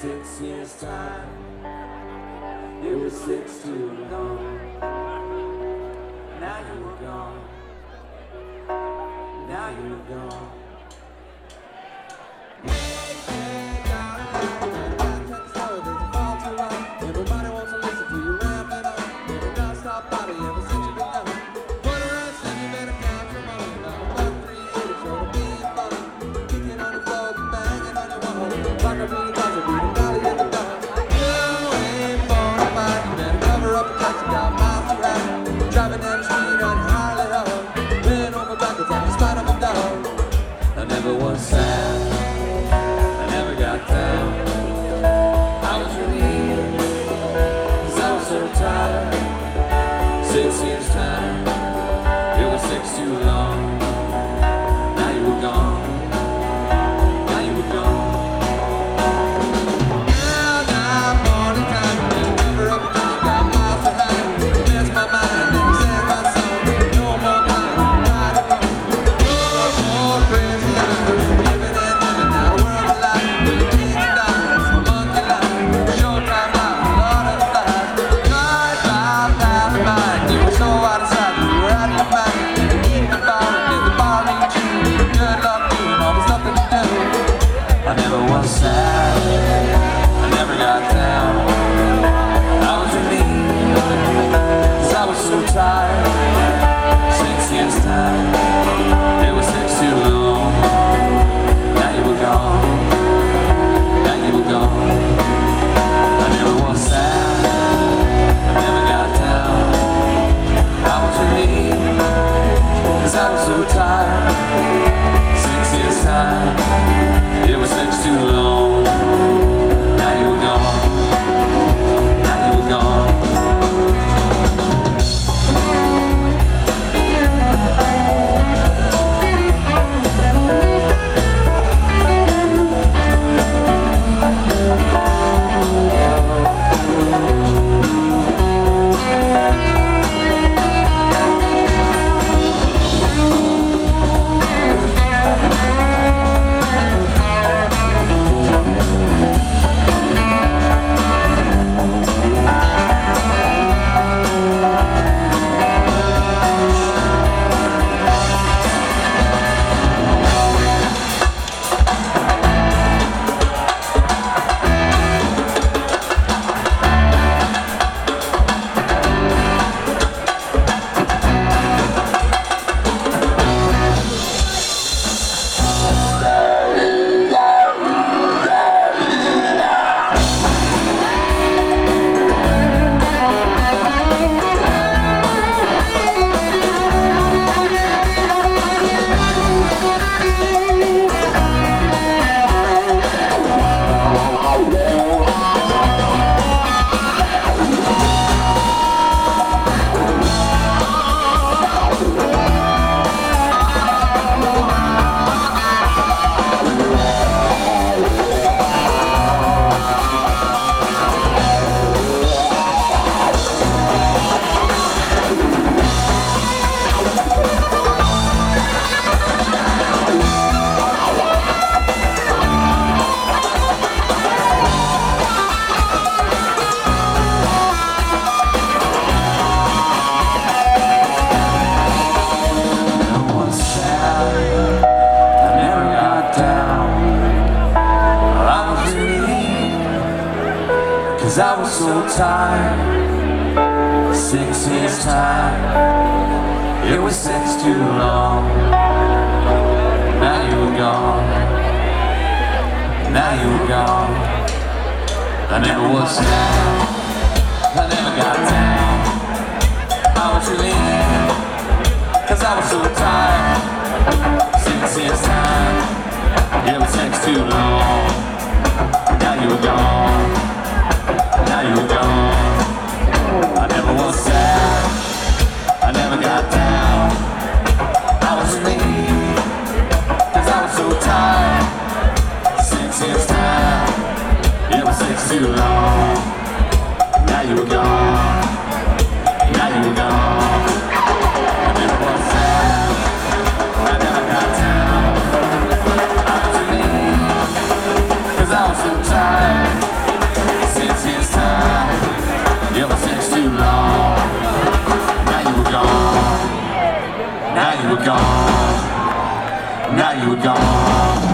6 years time. It was 6 too long. Now you're gone. Now you're gone. Everybody wants to listen to you rambling on. Little non-stop body ever since you've been gone. What around said you better count your money. Now about 3 years, sure to be fun. Kicking on the floor, banging on your wall. Like a really does a beat, valley in the dark. You ain't born to fight. You better cover up and touch it down miles to ride. Driving down the street on your Harley Hog. Bent over backwards on the spine of a dog. I never was sad. I never got down. I was relieved. So tired, 6 years time, it was 6 too long. Now you were gone, now you were gone. Now, morning time, cover up and you got miles to hide. There's my mind, and sing my song. No more time, ride along. No more crazy eyes, living and living out a world of life. With a king of diamonds, a monkey life, showtime life, a lot of life. You were so out of sight, you were out of your mind. Eating the bar and did the bar need you. Good luck doing all the stuff that you do. I never was sad, I never got down. I was relieved, 'cause I was so tired. 6 years time, it was 6 too long. Now you were gone, now you were gone. I never was sad, I never got down. I was relieved, 'cause I was so tired. 6 years time, it was 6 too long. Now you were gone, now you were gone. I was so tired. 6 years time, it was 6 too long. Now you were gone, now you were gone. I never was sad, I never got down. I was relieved, 'cause I was so tired. 6 years time, it was 6 too long. Now you were gone, now you were gone. I never was sad, I never got down. I was relieved, 'cause I was so tired. 6 years time, it was 6 too long. Now you were gone, now you were gone. I never was sad, I never got down. I was relieved, 'cause I was so tired. you were gone. Now you were gone.